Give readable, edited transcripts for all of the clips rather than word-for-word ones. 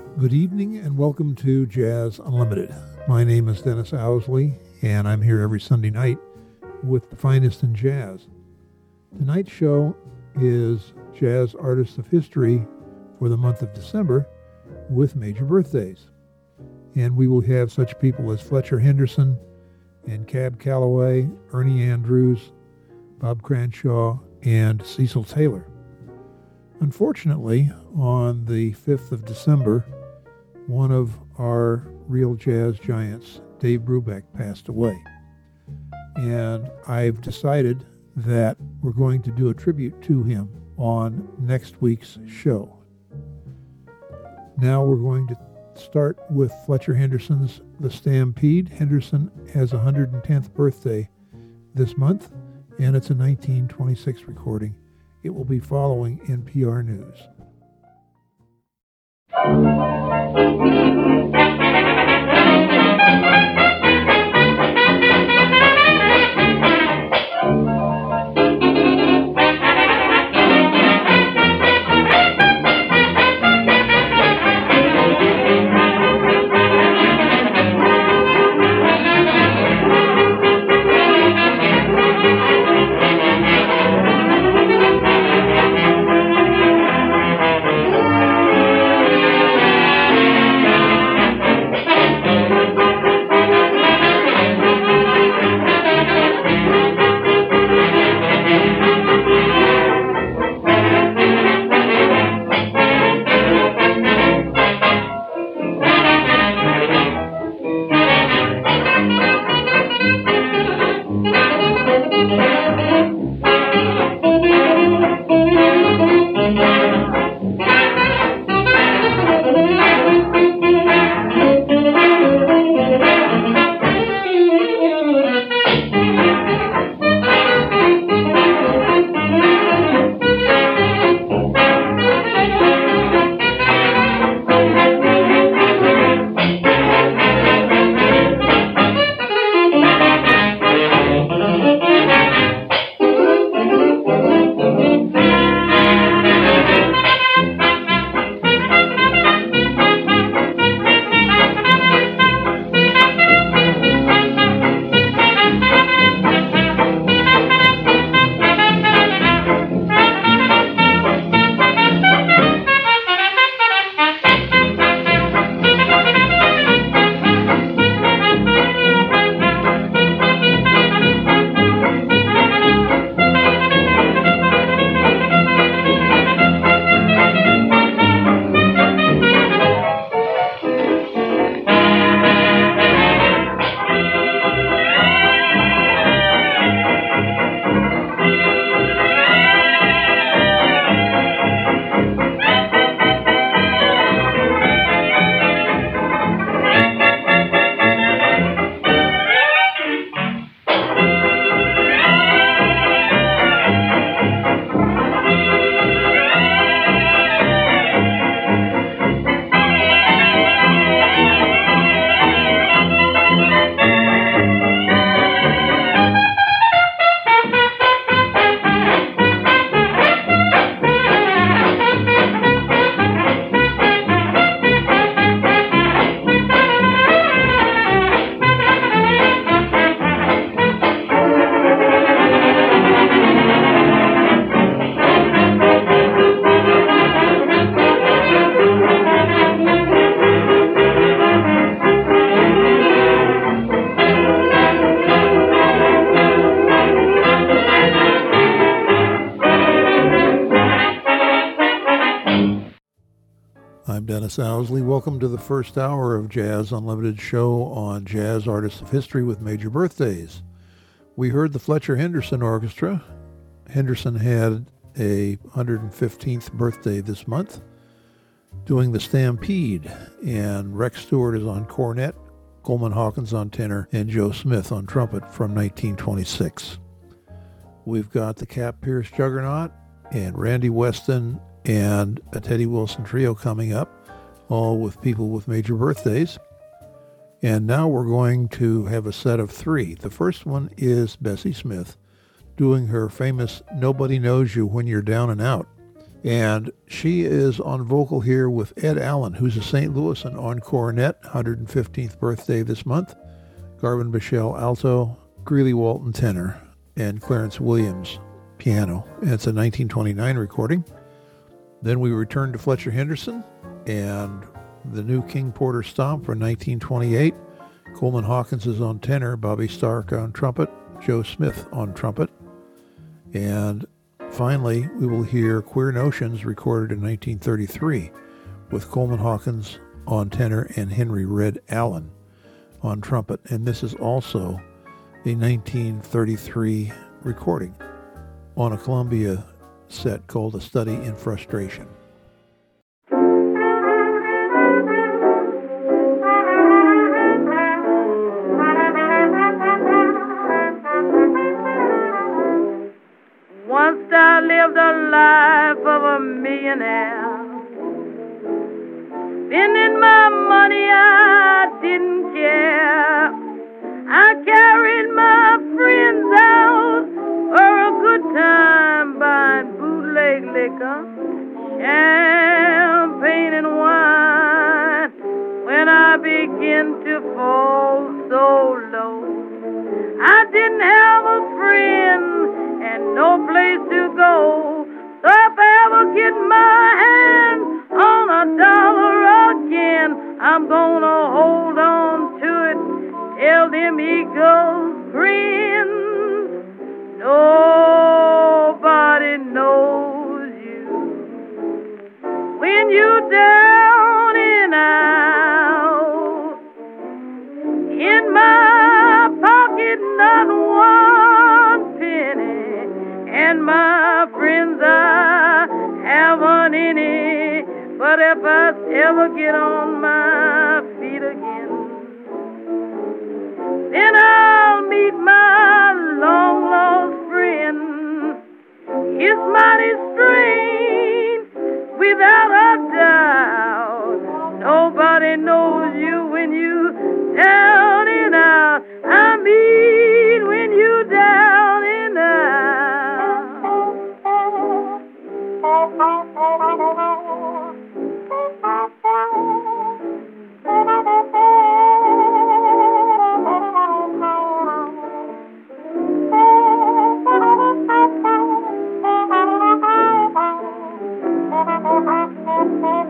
Good evening and welcome to Jazz Unlimited. My name is Dennis Owsley and I'm here every Sunday night with the finest in jazz. Tonight's show is Jazz Artists of History for the month of December with major birthdays. And we will have such people as Fletcher Henderson and Cab Calloway, Ernie Andrews, Bob Cranshaw, and Cecil Taylor. Unfortunately, on the 5th of December, one of our real jazz giants, Dave Brubeck, passed away. And I've decided that we're going to do a tribute to him on next week's show. Now we're going to start with Fletcher Henderson's The Stampede. Henderson has a 110th birthday this month, and it's a 1926 recording. It will be following NPR News. I'm Dennis Owsley. Welcome to the first hour of Jazz Unlimited show on Jazz Artists of History with major birthdays. We heard the Fletcher Henderson Orchestra. Henderson had a 115th birthday this month, doing the Stampede, and Rex Stewart is on cornet, Coleman Hawkins on tenor, and Joe Smith on trumpet from 1926. We've got the Cap Pierce Juggernaut and Randy Weston and a Teddy Wilson trio coming up, all with people with major birthdays. And now we're going to have a set of three. The first one is Bessie Smith doing her famous Nobody Knows You When You're Down and Out. And she is on vocal here with Ed Allen, who's a St. Louisan on cornet, 115th birthday this month. Garvin Bichelle, alto, Greeley Walton, tenor, and Clarence Williams, piano. And it's a 1929 recording. Then we return to Fletcher Henderson and the new King Porter Stomp for 1928. Coleman Hawkins is on tenor, Bobby Stark on trumpet, Joe Smith on trumpet. And finally, we will hear Queer Notions recorded in 1933 with Coleman Hawkins on tenor and Henry Red Allen on trumpet. And this is also a 1933 recording on a Columbia set called A Study in Frustration. Once I lived a life of a millionaire, spending my money I didn't care. I carried my friends out for a good time, buying bootleg liquor, champagne and wine. When I began to fall so low, I didn't have a friend and no place to go. So if I ever get my hands on a dollar again, I'm gonna hold on to it till them eagles grin. Nobody knows you when you're down and out. In my pocket, not one penny, and my friends, I haven't any. But if I ever get on my feet again, then I'll meet my long-lost friend. It's mighty strange, without a doubt. Nobody knows you when you down and out. I mean, when you down and out.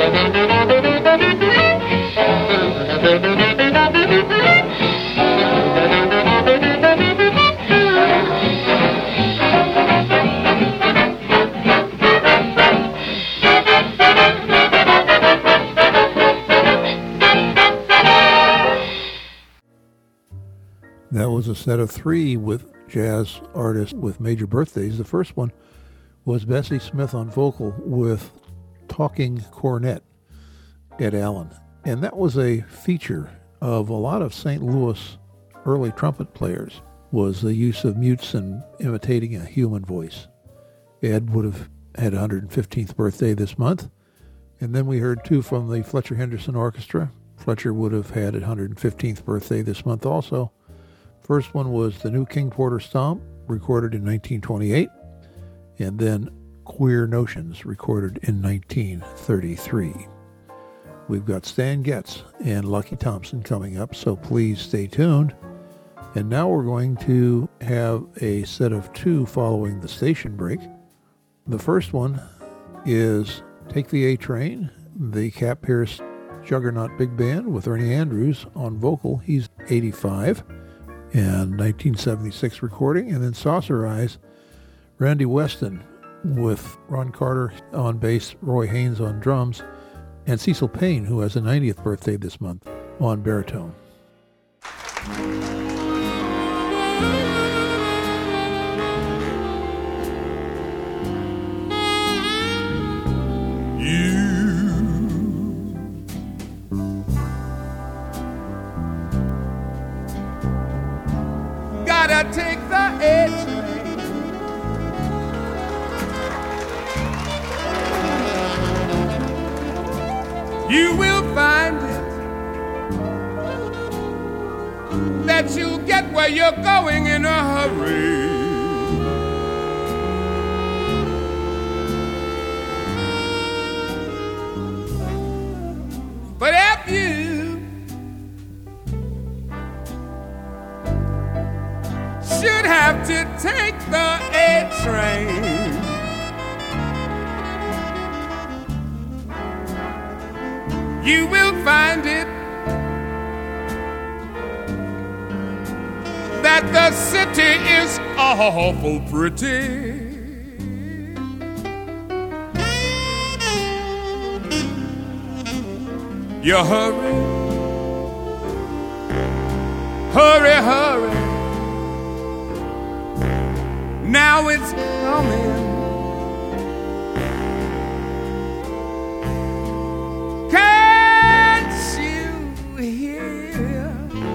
That was a set of three with jazz artists with major birthdays. The first one was Bessie Smith on vocal with talking cornet, Ed Allen. And that was a feature of a lot of St. Louis early trumpet players, was the use of mutes and imitating a human voice. Ed would have had 115th birthday this month. And then we heard two from the Fletcher Henderson Orchestra. Fletcher would have had a 115th birthday this month also. First one was the New King Porter Stomp, recorded in 1928, and then Queer Notions, recorded in 1933. We've got Stan Getz and Lucky Thompson coming up, so please stay tuned. And now we're going to have a set of two following the station break. The first one is Take the A Train, the Cap Pierce Juggernaut Big Band with Ernie Andrews on vocal. He's 85. And 1976 recording, and then Saucer Eyes, Randy Weston with Ron Carter on bass, Roy Haynes on drums, and Cecil Payne, who has a 90th birthday this month, on baritone. Gotta take the A train. You will find it that you'll get where you're going in a hurry. But if you should have to take the A train, you will find it that the city is awful pretty. You hurry, hurry, hurry. Now it's coming. Can't you hear?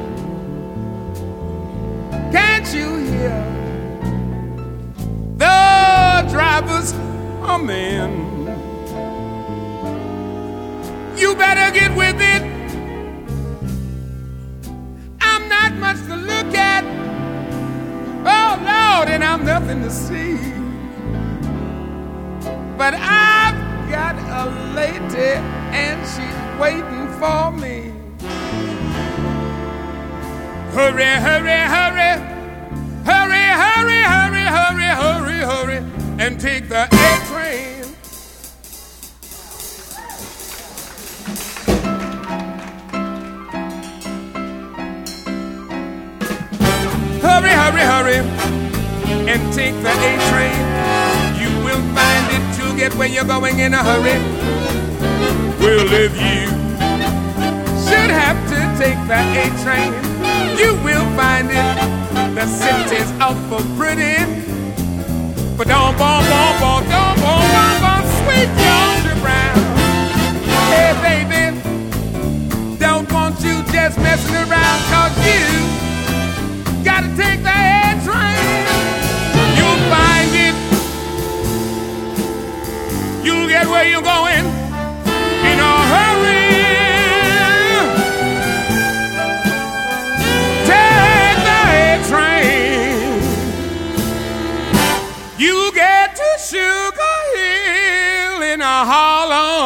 Can't you hear the drivers humming? You better get with it. I'm not much to look at. Oh, Lord, and I'm nothing to see. But I've got a lady, and she's waiting for me. Hurry, hurry, hurry. Hurry, hurry, hurry, hurry, hurry, hurry, and take the A train. Hurry, hurry, hurry, and take the A train. You will find it, you'll get where you're going in a hurry. Well, if you should have to take the A train, you will find it, the city's awful pretty. But don't sweet Georgia Brown. Hey, baby, don't want you just messing around, 'cause you gotta take the A train. You'll find it. You'll get where you're going in a hurry. Take the A train. You get to Sugar Hill in a hollow.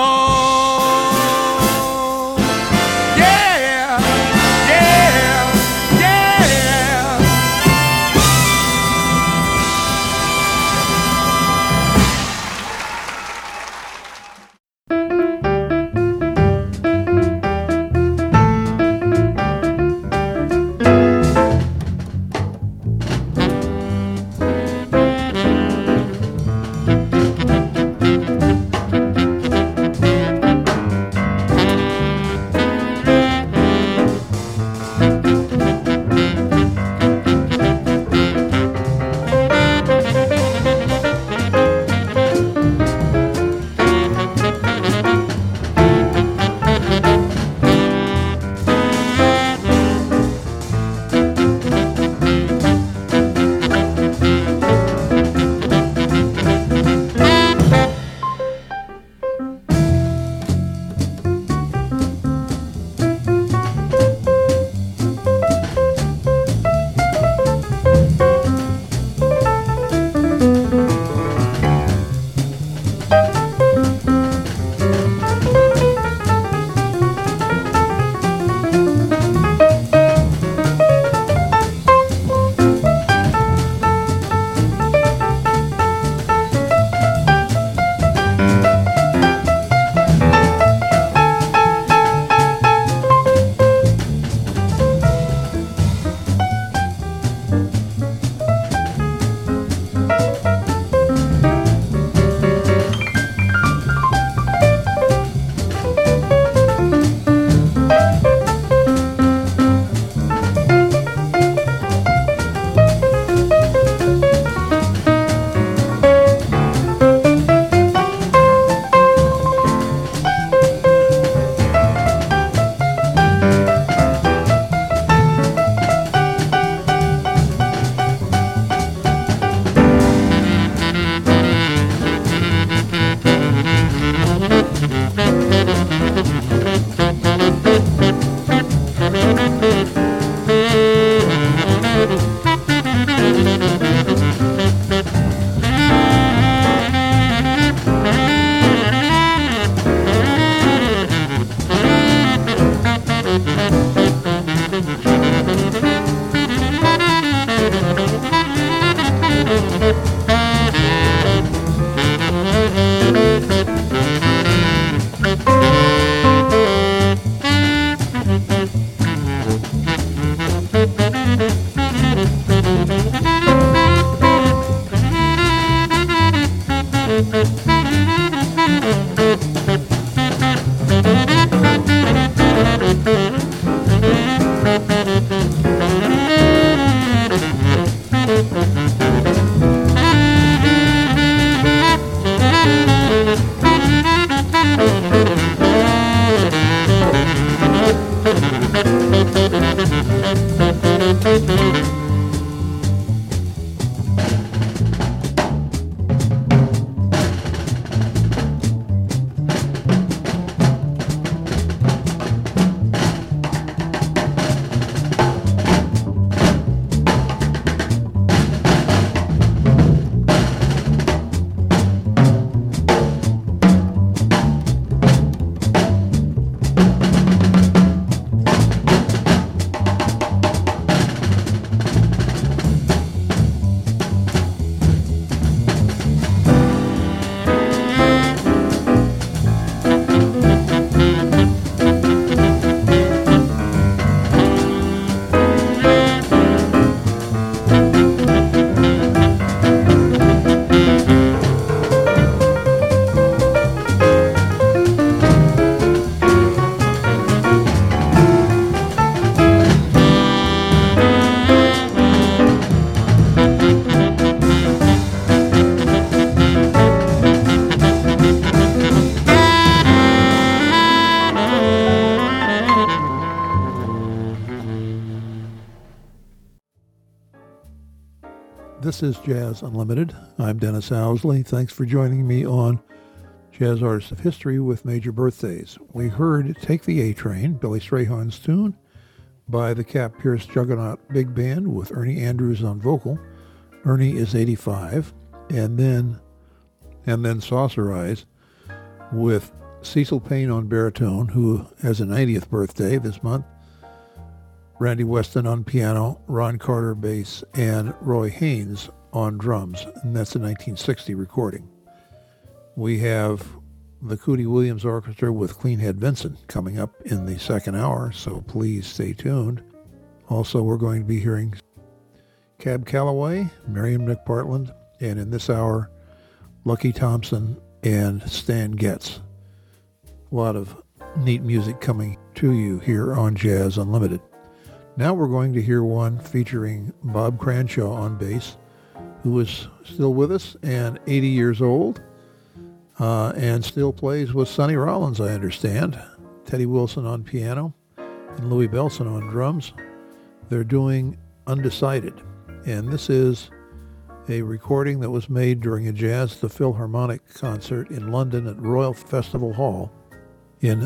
This is Jazz Unlimited. I'm Dennis Owsley. Thanks for joining me on Jazz Artists of History with Major Birthdays. We heard Take the A-Train, Billy Strayhorn's tune, by the Cap Pierce Juggernaut Big Band with Ernie Andrews on vocal. Ernie is 85. And then Saucer Eyes with Cecil Payne on baritone, who has a 90th birthday this month, Randy Weston on piano, Ron Carter bass, and Roy Haynes on drums. And that's a 1960 recording. We have the Cootie Williams Orchestra with Cleanhead Vincent coming up in the second hour, so please stay tuned. Also, we're going to be hearing Cab Calloway, Miriam McPartland, and in this hour, Lucky Thompson and Stan Getz. A lot of neat music coming to you here on Jazz Unlimited. Now we're going to hear one featuring Bob Cranshaw on bass, who is still with us and 80 years old, and still plays with Sonny Rollins, I understand. Teddy Wilson on piano and Louis Bellson on drums. They're doing Undecided, and this is a recording that was made during a Jazz at the Philharmonic concert in London at Royal Festival Hall in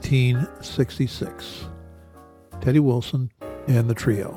1966. Teddy Wilson and the trio.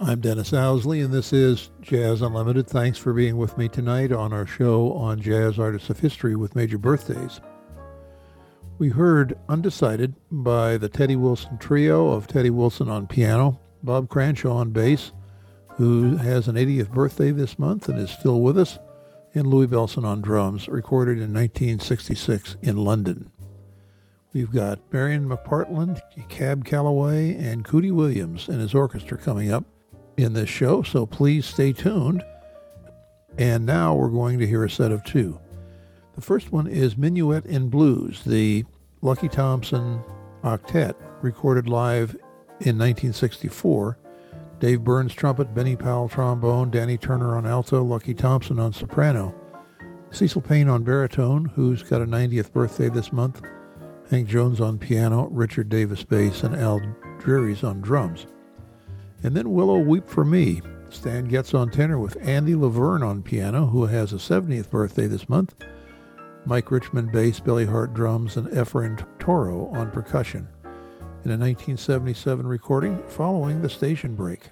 I'm Dennis Owsley, and this is Jazz Unlimited. Thanks for being with me tonight on our show on Jazz Artists of History with Major Birthdays. We heard Undecided by the Teddy Wilson Trio of Teddy Wilson on piano, Bob Cranshaw on bass, who has an 80th birthday this month and is still with us, and Louis Bellson on drums, recorded in 1966 in London. We've got Marion McPartland, Cab Calloway, and Cootie Williams and his orchestra coming up in this show, so please stay tuned. And now we're going to hear a set of two. The first one is Minuet in Blues, the Lucky Thompson Octet, recorded live in 1964. Dave Burns trumpet, Benny Powell trombone, Danny Turner on alto, Lucky Thompson on soprano, Cecil Payne on baritone, who's got a 90th birthday this month, Hank Jones on piano, Richard Davis bass, and Al Dreary's on drums. And then Willow Weep for Me, Stan Getz on tenor with Andy Laverne on piano, who has a 70th birthday this month, Mike Richmond bass, Billy Hart drums, and Efrain Toro on percussion, in a 1977 recording following the station break.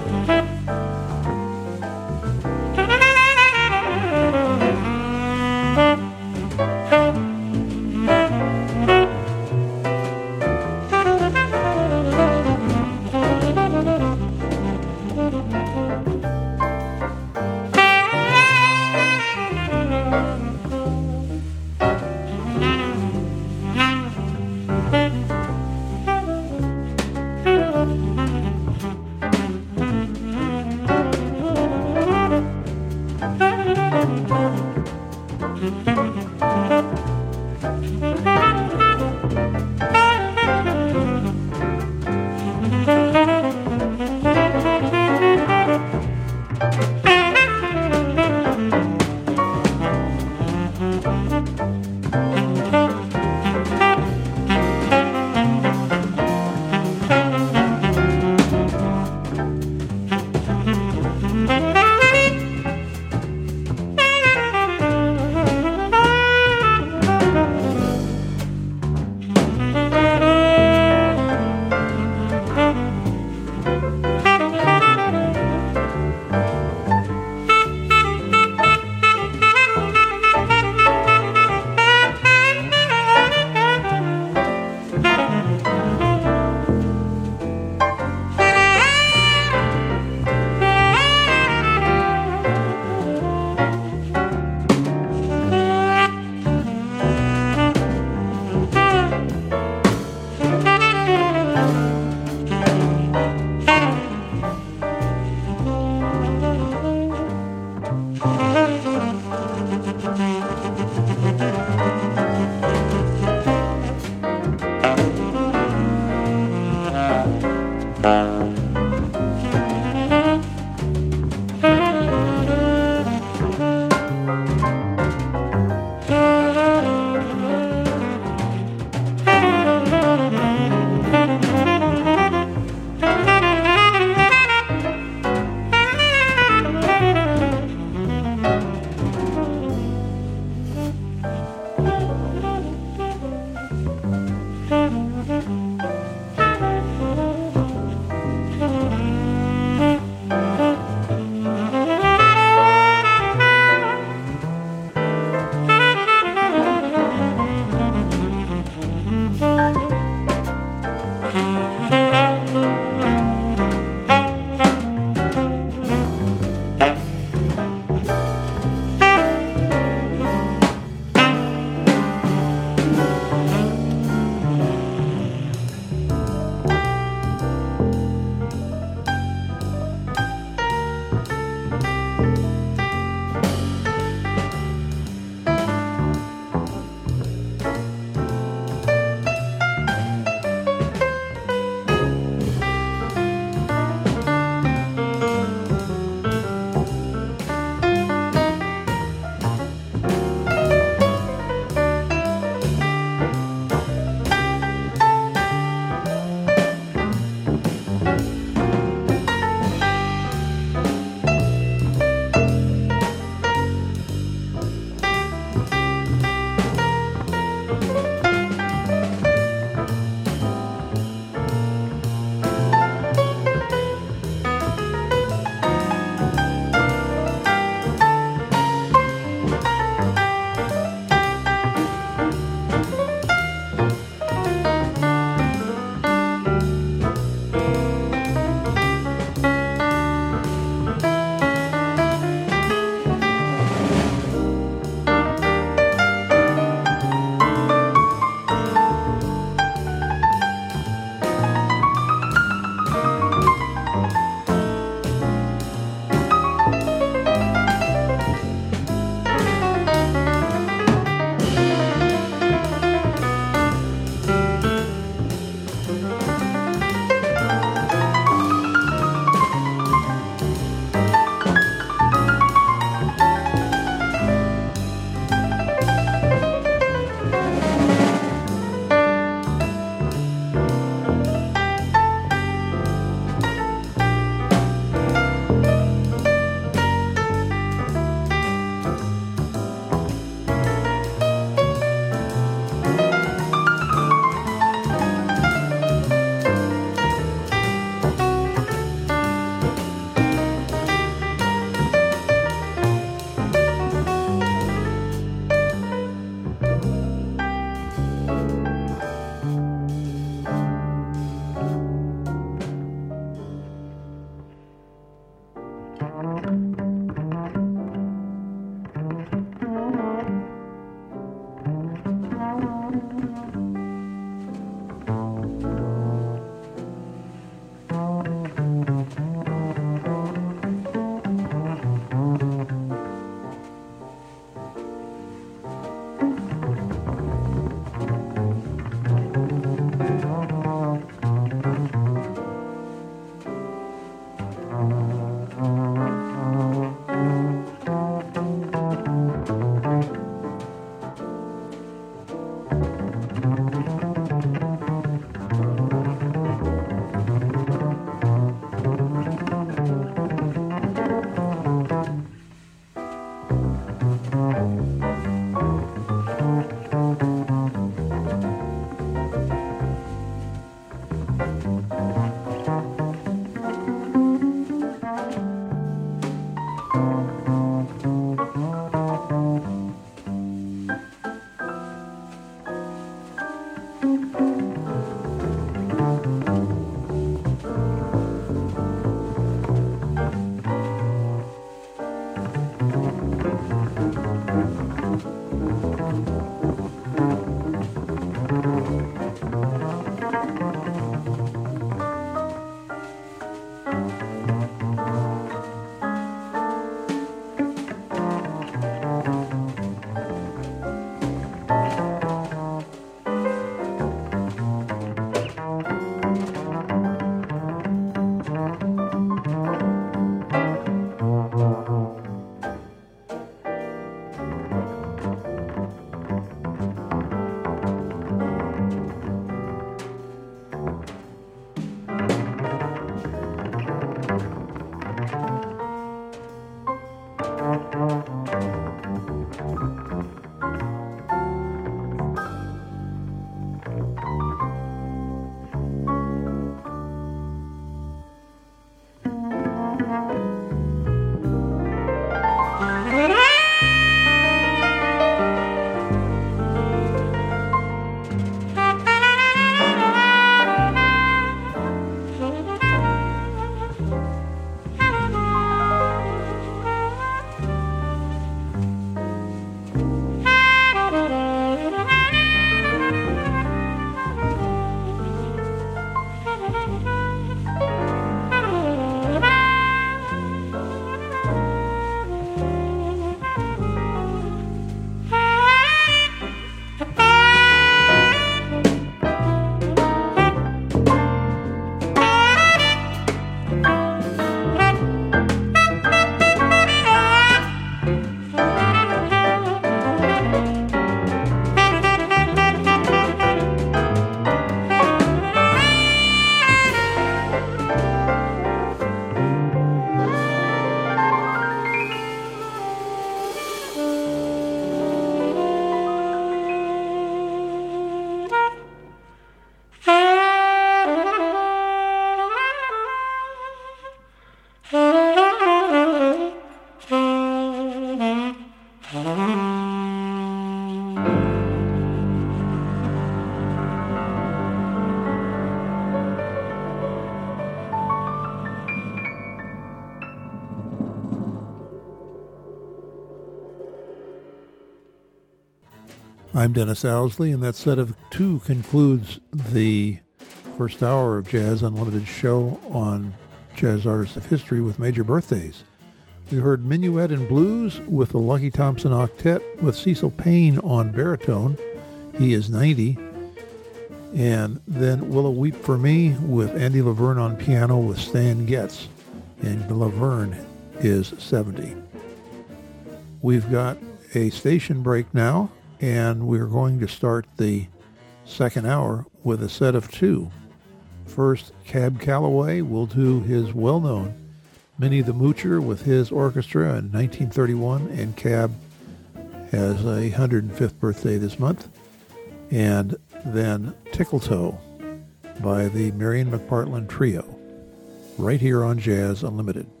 I'm Dennis Owsley, and that set of two concludes the first hour of Jazz Unlimited show on Jazz Artists of History with Major Birthdays. We heard Minuet and Blues with the Lucky Thompson Octet with Cecil Payne on baritone. He is 90. And then Willow Weep for Me with Andy Laverne on piano with Stan Getz. And Laverne is 70. We've got a station break now, and we're going to start the second hour with a set of two. First, Cab Calloway will do his well-known Minnie the Moocher with his orchestra in 1931, and Cab has a 105th birthday this month. And then Tickletoe by the Marion McPartland Trio, right here on Jazz Unlimited.